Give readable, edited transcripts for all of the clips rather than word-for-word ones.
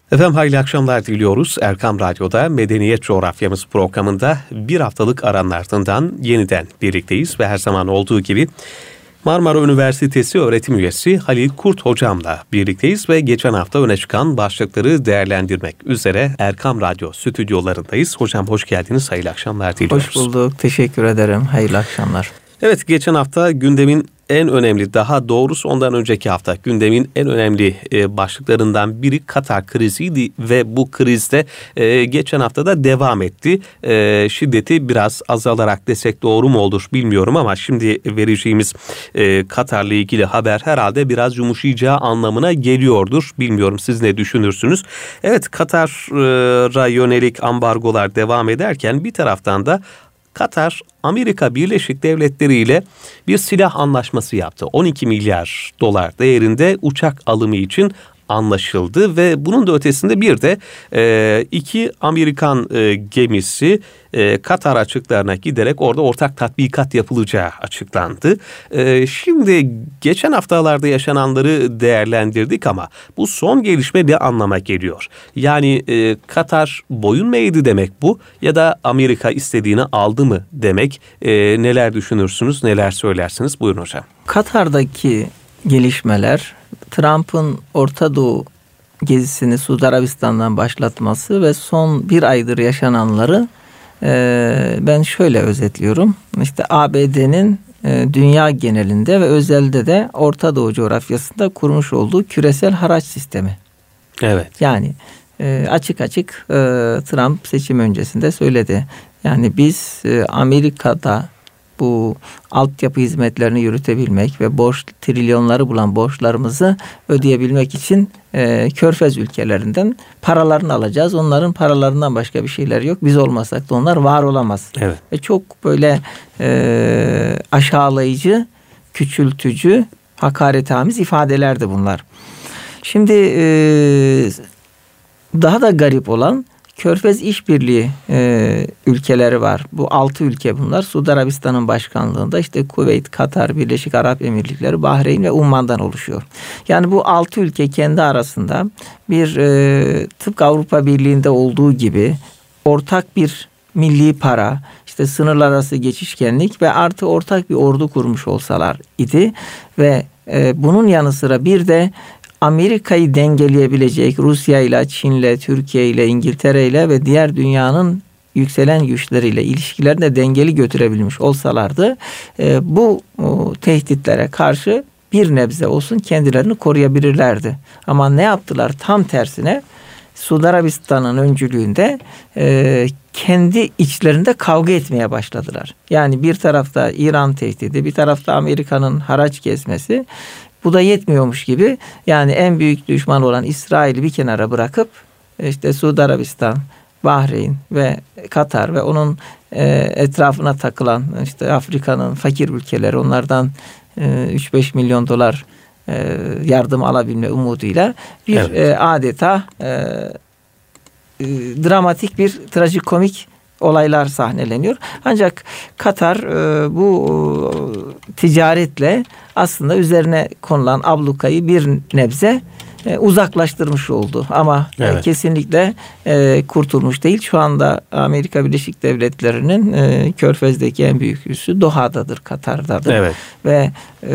Efendim hayırlı akşamlar diliyoruz. Erkam Radyo'da Medeniyet Coğrafyamız programında bir haftalık aranın ardından yeniden birlikteyiz ve her zaman olduğu gibi Marmara Üniversitesi öğretim üyesi Halil Kurt hocamla birlikteyiz ve geçen hafta öne çıkan başlıkları değerlendirmek üzere Erkam Radyo stüdyolarındayız. Hocam hoş geldiniz, hayırlı akşamlar diliyoruz. Hoş bulduk, teşekkür ederim, hayırlı akşamlar. Evet, geçen hafta gündemin en önemli, daha doğrusu ondan önceki hafta gündemin en önemli başlıklarından biri Katar kriziydi ve bu krizde geçen hafta da devam etti. Şiddeti biraz azalarak desek doğru mu olur bilmiyorum ama şimdi vereceğimiz Katar'la ilgili haber herhalde biraz yumuşayacağı anlamına geliyordur. Bilmiyorum, siz ne düşünürsünüz? Evet, Katar'a yönelik ambargolar devam ederken bir taraftan da Katar, Amerika Birleşik Devletleri ile bir silah anlaşması yaptı. 12 milyar dolar değerinde uçak alımı için anlaşıldı ve bunun da ötesinde bir de iki Amerikan gemisi Katar açıklarına giderek orada ortak tatbikat yapılacağı açıklandı. Şimdi geçen haftalarda yaşananları değerlendirdik ama bu son gelişme ne anlama geliyor? Yani Katar boyun mu eğdi demek bu, ya da Amerika istediğini aldı mı demek? Neler düşünürsünüz, neler söylersiniz? Buyurun hocam. Katar'daki gelişmeler, Trump'ın Orta Doğu gezisini Suudi Arabistan'dan başlatması ve son bir aydır yaşananları ben şöyle özetliyorum. İşte ABD'nin dünya genelinde ve özelde de Orta Doğu coğrafyasında kurmuş olduğu küresel haraç sistemi. Evet. Yani açık Trump seçim öncesinde söyledi. Yani biz Amerika'da bu altyapı hizmetlerini yürütebilmek ve trilyonları bulan borçlarımızı ödeyebilmek için Körfez ülkelerinden paralarını alacağız. Onların paralarından başka bir şeyler yok. Biz olmasak da onlar var olamaz. Evet. Ve çok böyle aşağılayıcı, küçültücü, hakaretamiz ifadelerdi bunlar. Şimdi daha da garip olan Körfez İşbirliği ülkeleri var. Bu 6 ülke bunlar. Suudi Arabistan'ın başkanlığında işte Kuveyt, Katar, Birleşik Arap Emirlikleri, Bahreyn ve Umman'dan oluşuyor. Yani bu 6 ülke kendi arasında bir tıpkı Avrupa Birliği'nde olduğu gibi ortak bir milli para, işte sınırlar arası geçişkenlik ve artı ortak bir ordu kurmuş olsalar idi ve bunun yanı sıra bir de Amerika'yı dengeleyebilecek Rusya ile, Çin ile, Türkiye ile, İngiltere ile ve diğer dünyanın yükselen güçleriyle ilişkilerini de dengeli götürebilmiş olsalardı bu tehditlere karşı bir nebze olsun kendilerini koruyabilirlerdi. Ama ne yaptılar? Tam tersine Suudi Arabistan'ın öncülüğünde kendi içlerinde kavga etmeye başladılar. Yani bir tarafta İran tehdidi, bir tarafta Amerika'nın haraç kesmesi. Bu da yetmiyormuş gibi yani en büyük düşman olan İsrail'i bir kenara bırakıp işte Suudi Arabistan, Bahreyn ve Katar ve onun etrafına takılan işte Afrika'nın fakir ülkeleri, onlardan 3-5 milyon dolar yardım alabilme umuduyla bir adeta dramatik bir trajikomik olaylar sahneleniyor. Ancak Katar bu ticaretle aslında üzerine konulan ablukayı bir nebze uzaklaştırmış oldu. Ama kesinlikle kurtulmuş değil. Şu anda Amerika Birleşik Devletleri'nin Körfez'deki en büyük üssü Doha'dadır, Katar'dadır. Evet. Ve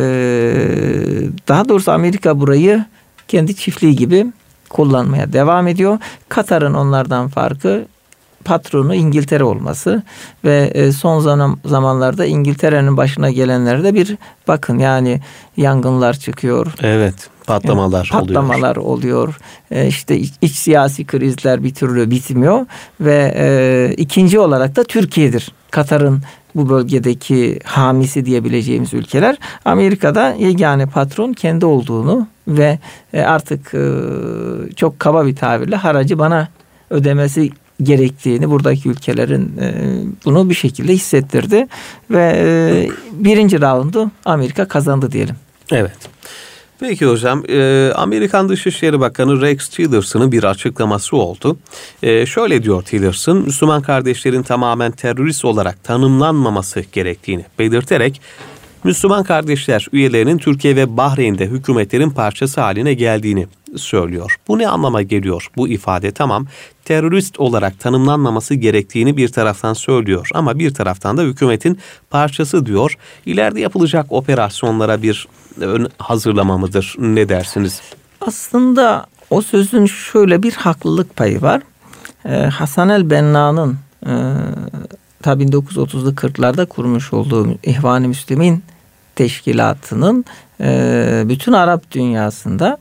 daha doğrusu Amerika burayı kendi çiftliği gibi kullanmaya devam ediyor. Katar'ın onlardan farkı patronu İngiltere olması ve son zamanlarda İngiltere'nin başına gelenlerde bir bakın yani yangınlar çıkıyor. Evet, patlamalar oluyor. İşte iç siyasi krizler bir türlü bitmiyor ve ikinci olarak da Türkiye'dir. Katar'ın bu bölgedeki hamisi diyebileceğimiz ülkeler. Amerika'da yegane patron kendi olduğunu ve artık çok kaba bir tabirle haracı bana ödemesi gerektiğini buradaki ülkelerin bunu bir şekilde hissettirdi ve birinci raundu Amerika kazandı diyelim. Evet. Peki hocam, Amerikan Dışişleri Bakanı Rex Tillerson'ın bir açıklaması oldu. Şöyle diyor Tillerson, Müslüman kardeşlerin tamamen terörist olarak tanımlanmaması gerektiğini belirterek Müslüman kardeşler üyelerinin Türkiye ve Bahreyn'de hükümetlerin parçası haline geldiğini söylüyor. Bu ne anlama geliyor? Bu ifade tamam terörist olarak tanımlanmaması gerektiğini bir taraftan söylüyor ama bir taraftan da hükümetin parçası diyor. İleride yapılacak operasyonlara bir ön hazırlama mıdır? Ne dersiniz? Aslında o sözün şöyle bir haklılık payı var. Hasan el-Benna'nın tabi 1930'lu 40'larda kurmuş olduğu İhvan-ı Müslümin teşkilatının bütün Arap dünyasında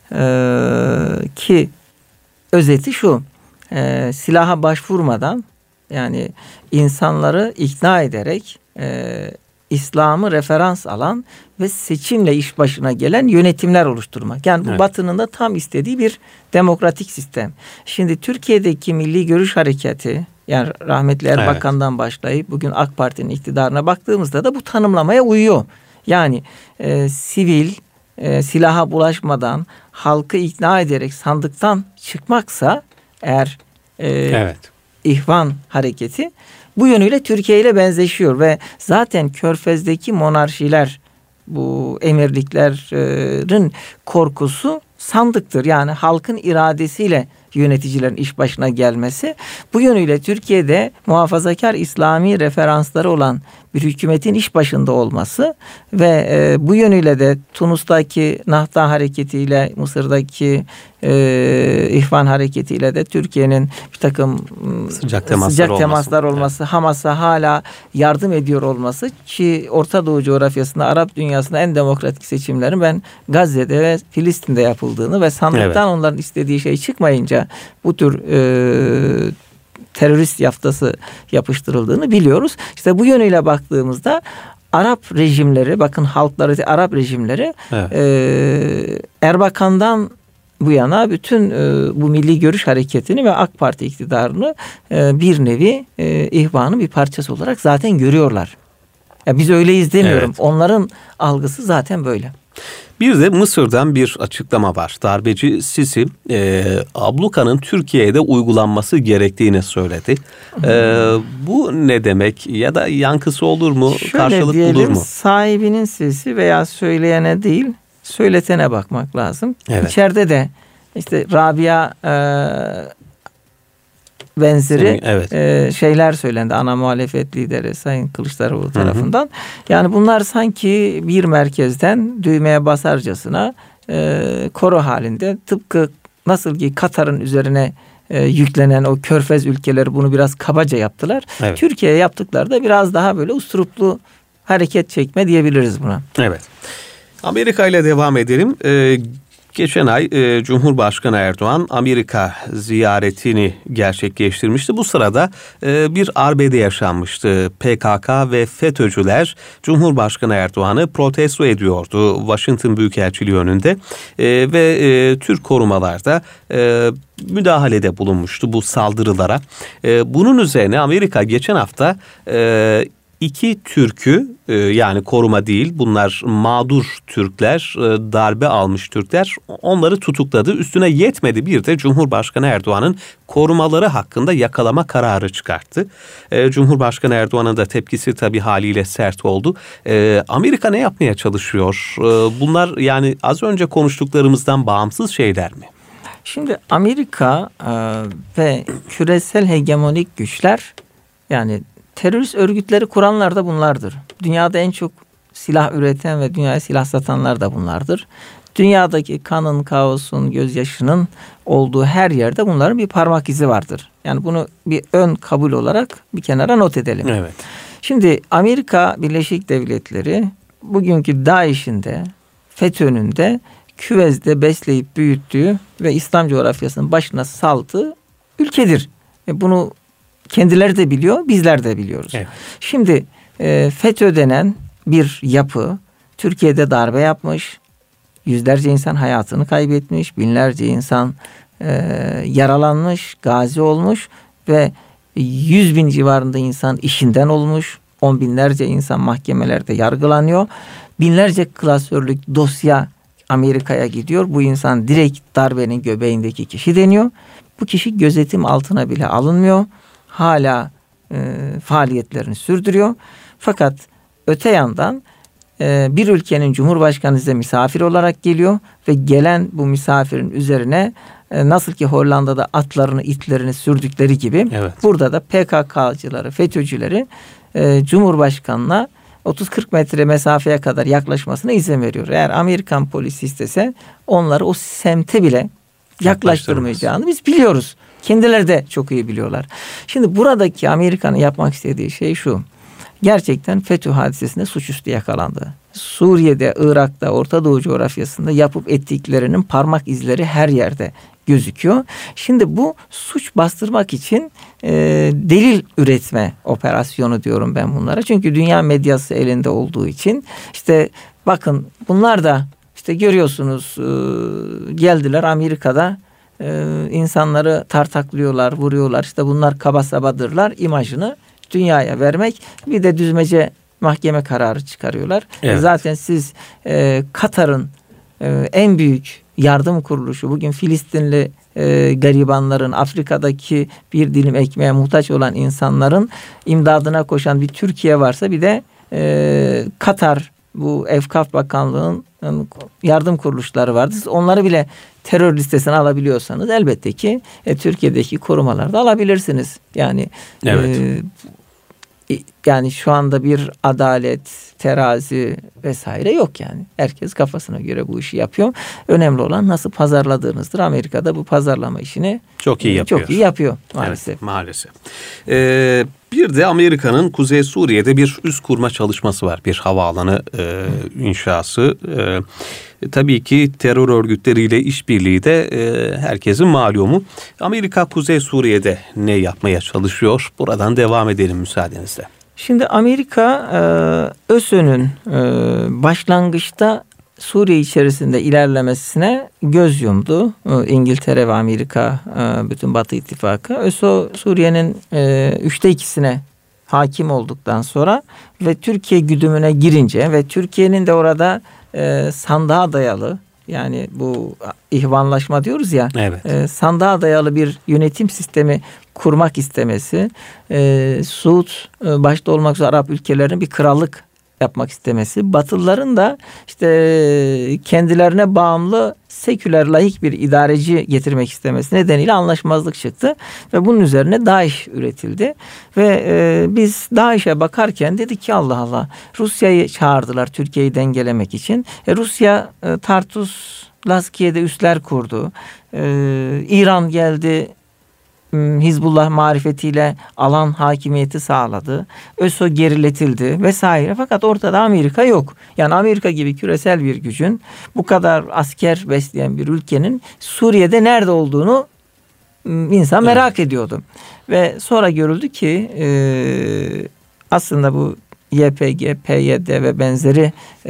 ki özeti şu: silaha başvurmadan, yani insanları ikna ederek İslam'ı referans alan ve seçimle iş başına gelen yönetimler oluşturmak. Yani bu evet, Batı'nın da tam istediği bir demokratik sistem. Şimdi Türkiye'deki Milli Görüş Hareketi, yani rahmetli Erbakan'dan evet, başlayıp bugün AK Parti'nin iktidarına baktığımızda da bu tanımlamaya uyuyor. Yani sivil, silaha bulaşmadan halkı ikna ederek sandıktan çıkmaksa eğer evet, İhvan hareketi bu yönüyle Türkiye ile benzeşiyor ve zaten Körfez'deki monarşiler, bu emirliklerin korkusu sandıktır. Yani halkın iradesiyle yöneticilerin iş başına gelmesi. Bu yönüyle Türkiye'de muhafazakar İslami referansları olan bir hükümetin iş başında olması ve bu yönüyle de Tunus'taki Nahda hareketiyle, Mısır'daki İhvan hareketiyle de Türkiye'nin bir takım sıcak temaslar olması, evet, Hamas'a hala yardım ediyor olması ki Orta Doğu coğrafyasında, Arap dünyasında en demokratik seçimlerin ben Gazze'de ve Filistin'de yapıldığını ve sandıktan evet, onların istediği şey çıkmayınca bu tür terörist yaftası yapıştırıldığını biliyoruz. İşte bu yönüyle baktığımızda Arap rejimleri, bakın halkları Arap rejimleri evet, Erbakan'dan bu yana bütün bu Milli Görüş Hareketi'ni ve AK Parti iktidarını bir nevi ihvanın bir parçası olarak zaten görüyorlar. Ya biz öyleyiz demiyorum. Evet. Onların algısı zaten böyle. Bir de Mısır'dan bir açıklama var. Darbeci Sisi abluka'nın Türkiye'de uygulanması gerektiğini söyledi. Bu ne demek ya da yankısı olur mu? Şöyle karşılık diyelim, bulur mu? Sahibinin sesi veya söyleyene değil, söyletene bakmak lazım. Evet. İçeride de işte Rabia benzeri evet, şeyler söylendi ana muhalefet lideri Sayın Kılıçdaroğlu tarafından. Hı hı. Yani bunlar sanki bir merkezden düğmeye basarcasına koro halinde, tıpkı nasıl ki Katar'ın üzerine yüklenen o Körfez ülkeleri bunu biraz kabaca yaptılar. Evet. Türkiye'ye yaptıkları da biraz daha böyle usturuplu hareket çekme diyebiliriz buna. Evet. Amerika ile devam edelim. Geçen ay Cumhurbaşkanı Erdoğan Amerika ziyaretini gerçekleştirmişti. Bu sırada bir arbede yaşanmıştı. PKK ve FETÖ'cüler Cumhurbaşkanı Erdoğan'ı protesto ediyordu Washington Büyükelçiliği önünde ve Türk korumalar da müdahalede bulunmuştu bu saldırılara. Bunun üzerine Amerika geçen hafta 2 Türk'ü, yani koruma değil, bunlar mağdur Türkler, darbe almış Türkler, onları tutukladı. Üstüne yetmedi, bir de Cumhurbaşkanı Erdoğan'ın korumaları hakkında yakalama kararı çıkarttı. Cumhurbaşkanı Erdoğan'ın da tepkisi tabii haliyle sert oldu. Amerika ne yapmaya çalışıyor? Bunlar yani az önce konuştuklarımızdan bağımsız şeyler mi? Şimdi Amerika ve küresel hegemonik güçler, yani terörist örgütleri kuranlar da bunlardır. Dünyada en çok silah üreten ve dünyaya silah satanlar da bunlardır. Dünyadaki kanın, kaosun, gözyaşının olduğu her yerde bunların bir parmak izi vardır. Yani bunu bir ön kabul olarak bir kenara not edelim. Evet. Şimdi Amerika Birleşik Devletleri bugünkü DAEŞ'in de FETÖ'nün de küvezde besleyip büyüttüğü ve İslam coğrafyasının başına saldığı ülkedir. Bunu kendileri de biliyor, bizler de biliyoruz. Evet. Şimdi FETÖ denen bir yapı Türkiye'de darbe yapmış, yüzlerce insan hayatını kaybetmiş, binlerce insan yaralanmış, gazi olmuş ve 100.000 civarında insan işinden olmuş, 10 binlerce insan mahkemelerde yargılanıyor, binlerce klasörlük dosya Amerika'ya gidiyor. Bu insan direkt darbenin göbeğindeki kişi deniyor. Bu kişi gözetim altına bile alınmıyor. Hala faaliyetlerini sürdürüyor. Fakat öte yandan bir ülkenin cumhurbaşkanı size misafir olarak geliyor ve gelen bu misafirin üzerine nasıl ki Hollanda'da atlarını, itlerini sürdükleri gibi burada da PKK'cıları, FETÖ'cüleri Cumhurbaşkanı'na 30-40 metre mesafeye kadar yaklaşmasına izin veriyor. Eğer Amerikan polisi istese onları o semte bile yaklaştırmayacağını biz biliyoruz. Kendileri de çok iyi biliyorlar. Şimdi buradaki Amerika'nın yapmak istediği şey şu. Gerçekten FETÖ hadisesinde suçüstü yakalandı. Suriye'de, Irak'ta, Orta Doğu coğrafyasında yapıp ettiklerinin parmak izleri her yerde gözüküyor. Şimdi bu suç bastırmak için delil üretme operasyonu diyorum ben bunlara. Çünkü dünya medyası elinde olduğu için işte bakın bunlar da işte görüyorsunuz geldiler Amerika'da insanları tartaklıyorlar, vuruyorlar. İşte bunlar kaba sabadırlar imajını dünyaya vermek. Bir de düzmece mahkeme kararı çıkarıyorlar. Evet. Zaten siz Katar'ın en büyük yardım kuruluşu bugün Filistinli garibanların, Afrika'daki bir dilim ekmeğe muhtaç olan insanların imdadına koşan bir Türkiye varsa bir de Katar bu Evkaf Bakanlığı'nın yardım kuruluşları vardı. Siz onları bile terör listesine alabiliyorsanız elbette ki Türkiye'deki korumaları da alabilirsiniz. Yani evet. Yani şu anda bir adalet, terazi vesaire yok yani. Herkes kafasına göre bu işi yapıyor. Önemli olan nasıl pazarladığınızdır. Amerika'da bu pazarlama işini çok iyi yapıyor maalesef. Evet, maalesef. Bir de Amerika'nın Kuzey Suriye'de bir üs kurma çalışması var. Bir havaalanı inşası. Tabii ki terör örgütleriyle işbirliği de herkesin malumu. Amerika Kuzey Suriye'de ne yapmaya çalışıyor? Buradan devam edelim müsaadenizle. Şimdi Amerika ÖSÖ'nün başlangıçta Suriye içerisinde ilerlemesine göz yumdu. İngiltere ve Amerika, bütün Batı ittifakı. ÖSO Suriye'nin 3'te 2'sine hakim olduktan sonra ve Türkiye güdümüne girince ve Türkiye'nin de orada sandığa dayalı, yani bu ihvanlaşma diyoruz ya, evet. Sandığa dayalı bir yönetim sistemi kurmak istemesi, Suud başta olmak üzere Arap ülkelerinin bir krallık yapmak istemesi, Batılıların da işte kendilerine bağımlı seküler laik bir idareci getirmek istemesi nedeniyle anlaşmazlık çıktı ve bunun üzerine DAEŞ üretildi ve biz DAEŞ'e bakarken dedik ki Allah Allah, Rusya'yı çağırdılar Türkiye'yi dengelemek için. Rusya Tartus, Laskiye'de üsler kurdu. İran geldi, Hizbullah marifetiyle alan hakimiyeti sağladı. ÖSO geriletildi vesaire. Fakat ortada Amerika yok. Yani Amerika gibi küresel bir gücün, bu kadar asker besleyen bir ülkenin Suriye'de nerede olduğunu insan merak ediyordu. Ve sonra görüldü ki aslında bu YPG, PYD ve benzeri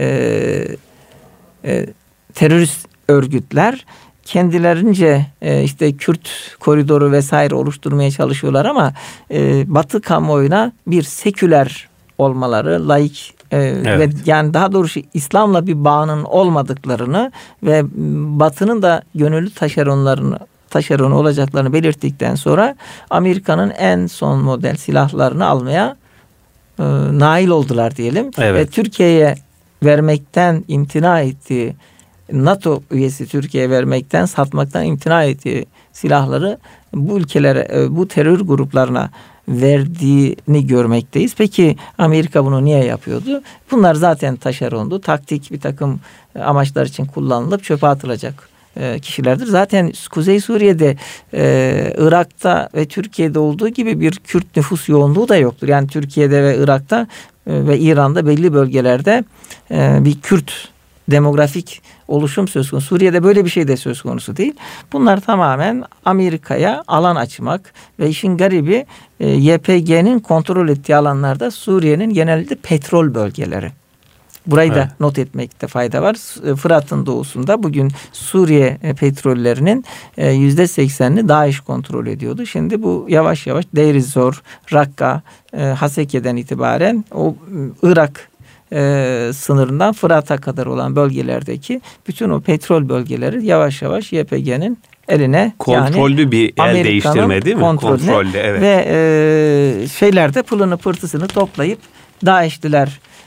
terörist örgütler kendilerince işte Kürt koridoru vesaire oluşturmaya çalışıyorlar ama Batı kamuoyuna bir seküler olmaları, laik evet. Ve yani daha doğrusu İslam'la bir bağının olmadıklarını ve Batı'nın da gönüllü taşeronu olacaklarını belirttikten sonra Amerika'nın en son model silahlarını almaya nail oldular diyelim. Evet. Ve Türkiye'ye vermekten imtina ettiği, NATO üyesi Türkiye'ye vermekten, satmaktan imtina ettiği silahları bu ülkelere, bu terör gruplarına verdiğini görmekteyiz. Peki Amerika bunu niye yapıyordu? Bunlar zaten taşerondu. Taktik bir takım amaçlar için kullanılıp çöpe atılacak kişilerdir. Zaten Kuzey Suriye'de, Irak'ta ve Türkiye'de olduğu gibi bir Kürt nüfus yoğunluğu da yoktur. Yani Türkiye'de ve Irak'ta ve İran'da belli bölgelerde bir Kürt demografik oluşum söz konusu. Suriye'de böyle bir şey de söz konusu değil. Bunlar tamamen Amerika'ya alan açmak ve işin garibi YPG'nin kontrol ettiği alanlarda Suriye'nin genelde petrol bölgeleri. Burayı da not etmekte fayda var. Fırat'ın doğusunda bugün Suriye petrollerinin %80'ini DAEŞ kontrol ediyordu. Şimdi bu yavaş yavaş Deir ez-Zor, Rakka, Haseke'den itibaren o Irak sınırından Fırat'a kadar olan bölgelerdeki bütün o petrol bölgeleri yavaş yavaş YPG'nin eline, kontrollü yani bir el değiştirme değil mi? Kontrollü, evet. Ve şeylerde pılını pırtısını toplayıp DAEŞ'liler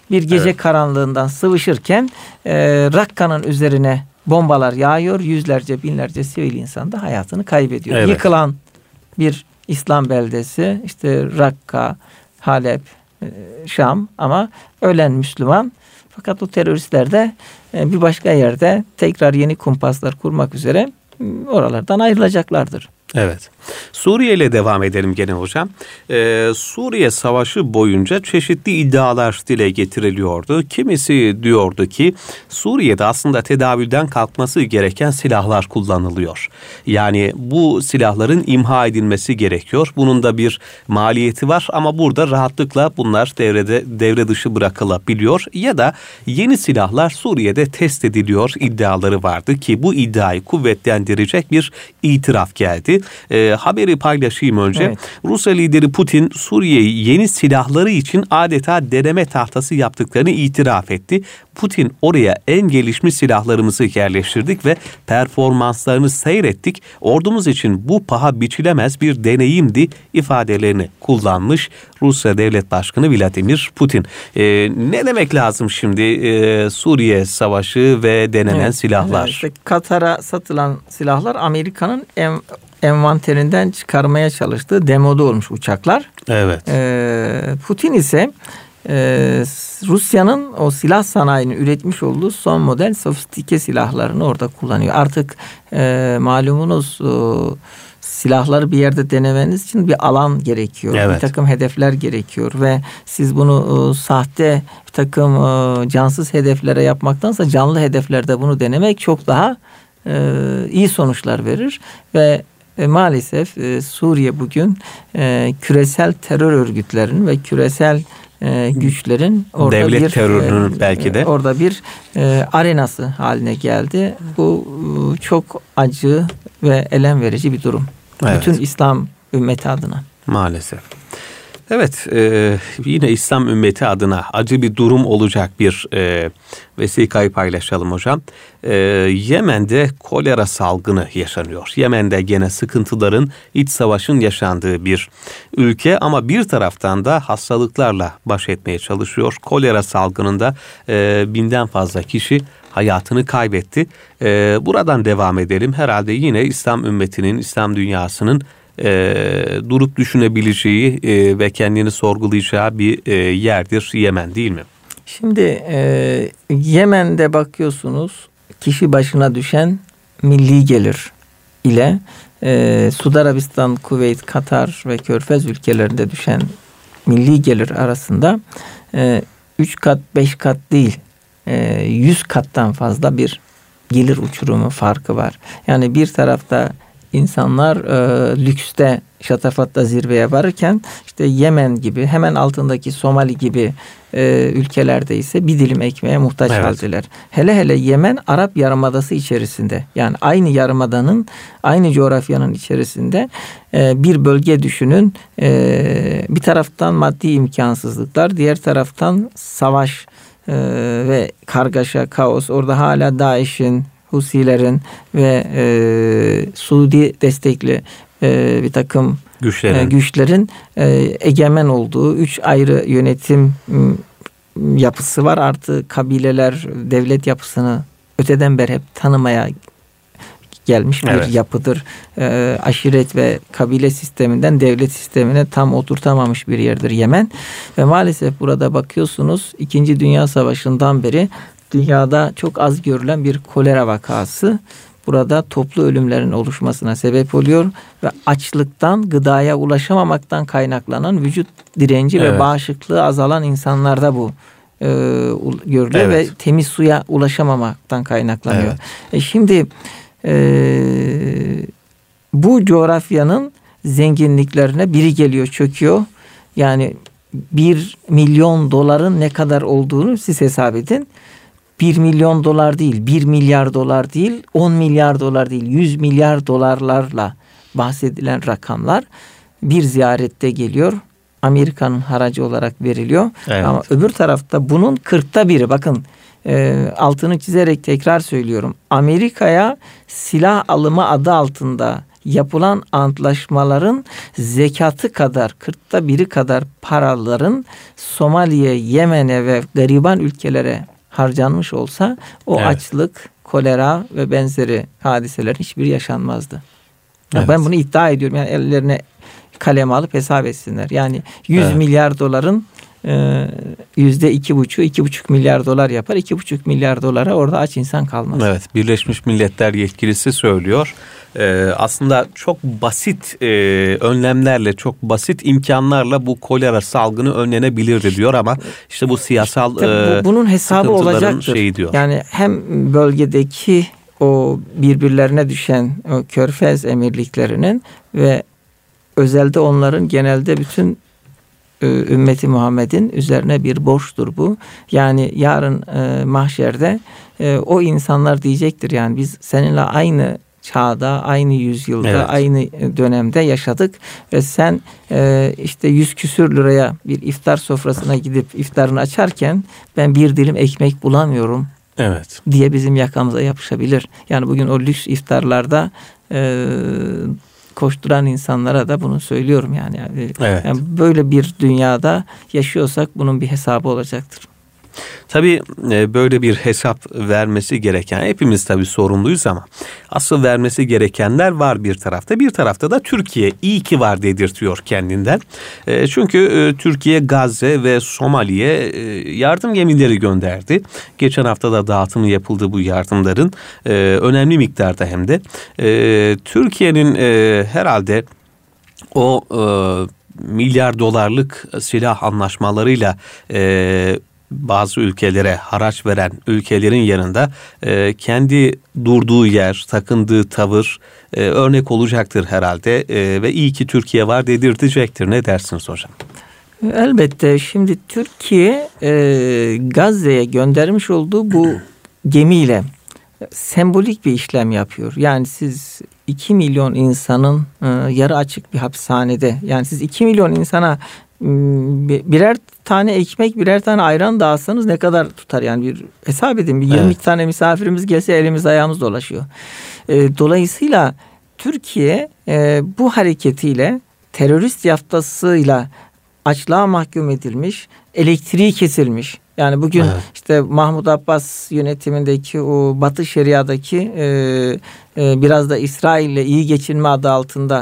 bir gece karanlığından sıvışırken Rakka'nın üzerine bombalar yağıyor. Yüzlerce, binlerce sivil insan da hayatını kaybediyor. Evet. Yıkılan bir İslam beldesi, işte Rakka, Halep, Şam, ama ölen Müslüman. Fakat o teröristler de bir başka yerde tekrar yeni kumpaslar kurmak üzere oralardan ayrılacaklardır. Evet. Suriye ile devam edelim gene hocam. Suriye Savaşı boyunca çeşitli iddialar dile getiriliyordu. Kimisi diyordu ki Suriye'de aslında tedavülden kalkması gereken silahlar kullanılıyor. Yani bu silahların imha edilmesi gerekiyor. Bunun da bir maliyeti var ama burada rahatlıkla bunlar devre dışı bırakılabiliyor. Ya da yeni silahlar Suriye'de test ediliyor iddiaları vardı ki bu iddiayı kuvvetlendirecek bir itiraf geldi. Haberi paylaşayım önce. Evet. Rusya lideri Putin Suriye'yi yeni silahları için adeta deneme tahtası yaptıklarını itiraf etti. Putin oraya en gelişmiş silahlarımızı yerleştirdik ve performanslarını seyrettik. Ordumuz için bu paha biçilemez bir deneyimdi ifadelerini kullanmış Rusya Devlet Başkanı Vladimir Putin. Ne demek lazım şimdi Suriye Savaşı ve denenen silahlar? Evet, işte Katar'a satılan silahlar Amerika'nın envanterinden çıkarmaya çalıştığı demoda olmuş uçaklar. Evet. Putin ise Rusya'nın o silah sanayinin üretmiş olduğu son model sofistike silahlarını orada kullanıyor. Artık malumunuz silahları bir yerde denemeniz için bir alan gerekiyor. Evet. Bir takım hedefler gerekiyor ve siz bunu sahte bir takım cansız hedeflere yapmaktansa canlı hedeflerde bunu denemek çok daha iyi sonuçlar verir ve maalesef Suriye bugün küresel terör örgütlerinin ve küresel güçlerin orada devlet terörünün belki de orada bir arenası haline geldi. Bu çok acı ve elem verici bir durum. Evet. Bütün İslam ümmeti adına. Maalesef. Evet, yine İslam ümmeti adına acı bir durum olacak bir vesikayı paylaşalım hocam. Yemen'de kolera salgını yaşanıyor. Yemen'de gene sıkıntıların, iç savaşın yaşandığı bir ülke ama bir taraftan da hastalıklarla baş etmeye çalışıyor. Kolera salgınında 1000'den fazla kişi hayatını kaybetti. Buradan devam edelim. Herhalde yine İslam ümmetinin, İslam dünyasının durup düşünebileceği ve kendini sorgulayacağı bir yerdir Yemen, değil mi? Şimdi Yemen'de bakıyorsunuz kişi başına düşen milli gelir ile Suudi Arabistan, Kuveyt, Katar ve Körfez ülkelerinde düşen milli gelir arasında 3 kat 5 kat değil 100 kattan fazla bir gelir uçurumu farkı var. Yani bir tarafta İnsanlar lükste, şatafatta zirveye varırken işte Yemen gibi, hemen altındaki Somali gibi ülkelerde ise bir dilim ekmeğe muhtaç haldeler. Hele hele Yemen Arap Yarımadası içerisinde, yani aynı yarımadanın, aynı coğrafyanın içerisinde bir bölge düşünün. Bir taraftan maddi imkansızlıklar, diğer taraftan savaş ve kargaşa, kaos. Orada hala DAEŞ'in, Husilerin ve Suudi destekli bir takım güçlerin egemen olduğu 3 ayrı yönetim yapısı var. Artı kabileler devlet yapısını öteden beri hep tanımaya gelmiş bir yapıdır. Aşiret ve kabile sisteminden devlet sistemine tam oturtamamış bir yerdir Yemen. Ve maalesef burada bakıyorsunuz 2. Dünya Savaşı'ndan beri dünyada çok az görülen bir kolera vakası burada toplu ölümlerin oluşmasına sebep oluyor ve açlıktan, gıdaya ulaşamamaktan kaynaklanan vücut direnci ve bağışıklığı azalan insanlarda bu görülüyor ve temiz suya ulaşamamaktan kaynaklanıyor. Şimdi bu coğrafyanın zenginliklerine biri geliyor, çöküyor. Yani 1 milyon doların ne kadar olduğunu siz hesap edin. 1 milyon dolar değil, 1 milyar dolar değil, 10 milyar dolar değil, 100 milyar dolarlarla bahsedilen rakamlar bir ziyarette geliyor. Amerika'nın haracı olarak veriliyor. Evet. Ama öbür tarafta bunun 40'ta biri. Bakın altını çizerek tekrar söylüyorum. Amerika'ya silah alımı adı altında yapılan antlaşmaların zekatı kadar, 1/40 kadar paraların Somali'ye, Yemen'e ve gariban ülkelere harcanmış olsa o açlık, kolera ve benzeri hadiselerin hiçbiri yaşanmazdı. Ben bunu iddia ediyorum. Yani ellerine kalem alıp hesap etsinler. Yani 100 milyar doların %2,5, 2,5 milyar dolar yapar. 2,5 milyar dolara orada aç insan kalmaz. Evet, Birleşmiş Milletler yetkilisi söylüyor. Aslında çok basit önlemlerle, çok basit imkanlarla bu kolera salgını önlenebilirdi diyor ama işte bu siyasal bunun hesabı olacaktır. Diyor. Yani hem bölgedeki o birbirlerine düşen o Körfez emirliklerinin ve özelde onların, genelde bütün ümmeti Muhammed'in üzerine bir borçtur bu. Yani yarın mahşerde o insanlar diyecektir, yani biz seninle aynı çağda, aynı yüzyılda, aynı dönemde yaşadık ve sen işte 100 küsür liraya bir iftar sofrasına gidip iftarını açarken ben bir dilim ekmek bulamıyorum diye bizim yakamıza yapışabilir. Yani bugün o lüks iftarlarda koşturan insanlara da bunu söylüyorum yani. Yani böyle bir dünyada yaşıyorsak bunun bir hesabı olacaktır. Tabii böyle bir hesap vermesi gereken, hepimiz tabii sorumluyuz ama asıl vermesi gerekenler var bir tarafta. Bir tarafta da Türkiye iyi ki var dedirtiyor kendinden. Çünkü Türkiye Gazze ve Somali'ye yardım gemileri gönderdi. Geçen hafta da dağıtımı yapıldı bu yardımların. Önemli miktarda hem de. Türkiye'nin herhalde o milyar dolarlık silah anlaşmalarıyla bazı ülkelere haraç veren ülkelerin yanında kendi durduğu yer, takındığı tavır örnek olacaktır herhalde ve iyi ki Türkiye var dedirtecektir. Ne dersiniz hocam? Elbette. Şimdi Türkiye Gazze'ye göndermiş olduğu bu gemiyle sembolik bir işlem yapıyor. Yani siz 2 milyon insanın yarı açık bir hapishanede, yani siz 2 milyon insana birer tane ekmek, birer tane ayran dağıtsanız ne kadar tutar? Yani bir hesap edin. Bir 20 tane misafirimiz gelse elimiz ayağımız dolaşıyor. Dolayısıyla Türkiye bu hareketiyle, terörist yaftasıyla açlığa mahkum edilmiş, elektriği kesilmiş. Yani bugün işte Mahmut Abbas yönetimindeki o Batı Şeria'daki biraz da İsrail'le iyi geçinme adı altında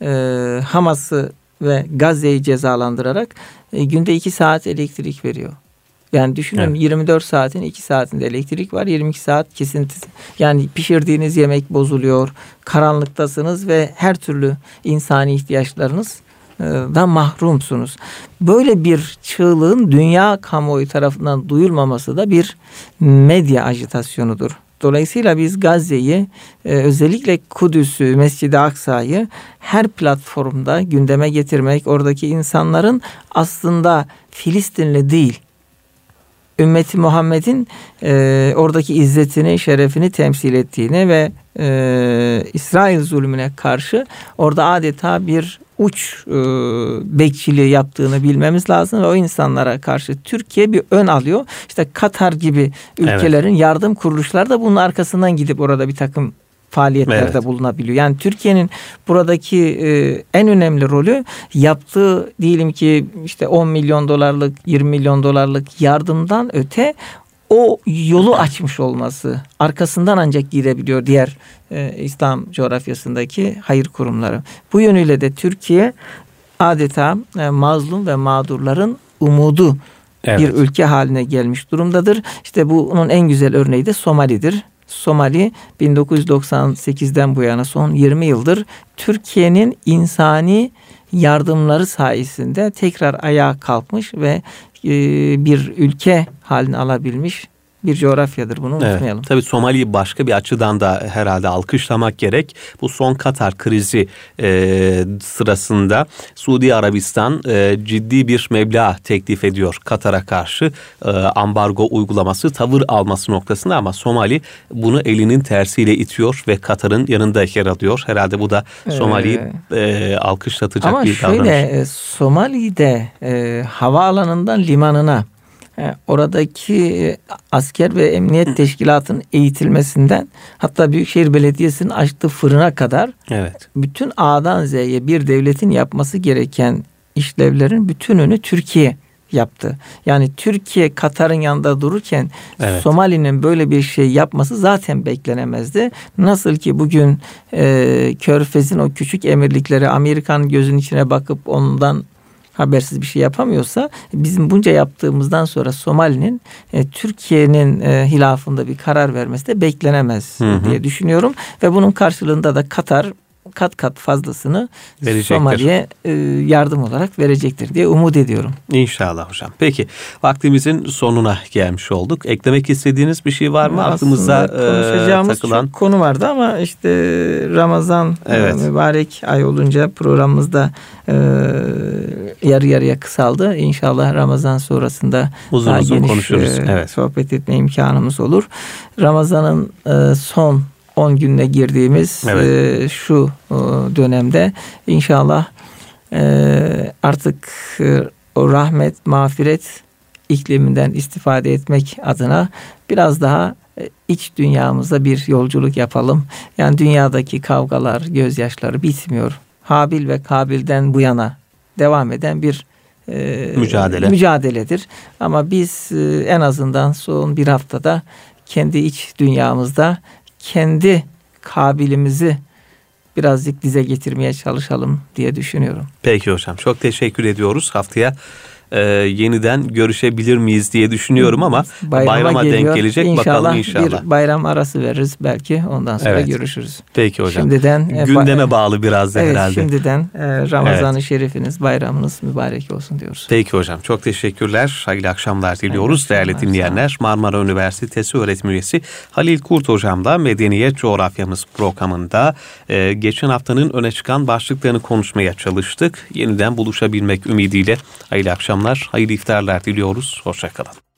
Hamas'ı ve Gazze'yi cezalandırarak günde 2 saat elektrik veriyor. Yani düşünün 24 saatin 2 saatinde elektrik var, 22 saat kesintisi. Yani pişirdiğiniz yemek bozuluyor, karanlıktasınız ve her türlü insani ihtiyaçlarınızdan mahrumsunuz. Böyle bir çığlığın dünya kamuoyu tarafından duyulmaması da bir medya ajitasyonudur. Dolayısıyla biz Gazze'yi, özellikle Kudüs'ü, Mescid-i Aksa'yı her platformda gündeme getirmek, oradaki insanların aslında Filistinli değil, ümmeti Muhammed'in oradaki izzetini, şerefini temsil ettiğini ve İsrail zulmüne karşı orada adeta bir uç bekçiliği yaptığını bilmemiz lazım ve o insanlara karşı Türkiye bir ön alıyor. İşte Katar gibi ülkelerin yardım kuruluşları da bunun arkasından gidip orada bir takım faaliyetlerde bulunabiliyor. Yani Türkiye'nin buradaki en önemli rolü, yaptığı diyelim ki işte 10 milyon dolarlık, 20 milyon dolarlık yardımdan öte o yolu açmış olması. Arkasından ancak girebiliyor diğer İslam coğrafyasındaki hayır kurumları. Bu yönüyle de Türkiye adeta mazlum ve mağdurların umudu bir ülke haline gelmiş durumdadır. İşte bunun en güzel örneği de Somali'dir. Somali 1998'den bu yana son 20 yıldır Türkiye'nin insani yardımları sayesinde tekrar ayağa kalkmış ve bir ülke haline alabilmiş bir coğrafyadır. Bunu unutmayalım. Tabii Somali'yi başka bir açıdan da herhalde alkışlamak gerek. Bu son Katar krizi sırasında Suudi Arabistan ciddi bir meblağ teklif ediyor Katar'a karşı ambargo uygulaması, tavır alması noktasında, ama Somali bunu elinin tersiyle itiyor ve Katar'ın yanında yer alıyor. Herhalde bu da Somali'yi alkışlatacak bir davranış. Ama şöyle, Somali'de havaalanından limanına oradaki asker ve emniyet teşkilatının eğitilmesinden hatta Büyükşehir Belediyesi'nin açtığı fırına kadar bütün A'dan Z'ye bir devletin yapması gereken işlevlerin bütününü Türkiye yaptı. Yani Türkiye Katar'ın yanında dururken Somali'nin böyle bir şey yapması zaten beklenemezdi. Nasıl ki bugün Körfez'in o küçük emirlikleri Amerika'nın gözünün içine bakıp ondan habersiz bir şey yapamıyorsa, bizim bunca yaptığımızdan sonra Somali'nin Türkiye'nin hilafında bir karar vermesi de beklenemez diye düşünüyorum. Ve bunun karşılığında da Katar kat kat fazlasını Somali'ye yardım olarak verecektir diye umut ediyorum. İnşallah hocam. Peki, vaktimizin sonuna gelmiş olduk. Eklemek istediğiniz bir şey var mı? Aklımıza konuşacağımız takılan çok konu vardı ama işte Ramazan mübarek ay olunca programımızda yarı yarıya kısaldı. İnşallah Ramazan sonrasında uzun uzun konuşuruz. Sohbet etme imkanımız olur. Ramazan'ın son 10 gününe girdiğimiz şu dönemde inşallah artık o rahmet, mağfiret ikliminden istifade etmek adına biraz daha iç dünyamıza bir yolculuk yapalım. Yani dünyadaki kavgalar, gözyaşları bitmiyor. Habil ve Kabil'den bu yana devam eden bir mücadeledir. Ama biz en azından son bir haftada kendi iç dünyamızda kendi kabilimizi birazcık dize getirmeye çalışalım diye düşünüyorum. Peki hocam, çok teşekkür ediyoruz. Haftaya yeniden görüşebilir miyiz diye düşünüyorum ama bayrama denk gelecek. İnşallah, bakalım inşallah. Bir bayram arası veririz belki, ondan sonra görüşürüz. Peki hocam. Şimdiden gündeme bağlı biraz da herhalde. Şimdiden Ramazan-ı Şerifiniz, bayramınız mübarek olsun diyoruz. Peki hocam, çok teşekkürler. Hayırlı akşamlar diliyoruz değerli dinleyenler. Marmara Üniversitesi öğretim üyesi Halil Kurt hocamla Medeniyet Coğrafyamız programında geçen haftanın öne çıkan başlıklarını konuşmaya çalıştık. Yeniden buluşabilmek ümidiyle hayırlı akşamlar, hayırlı iftarlar diliyoruz. Hoşça kalın.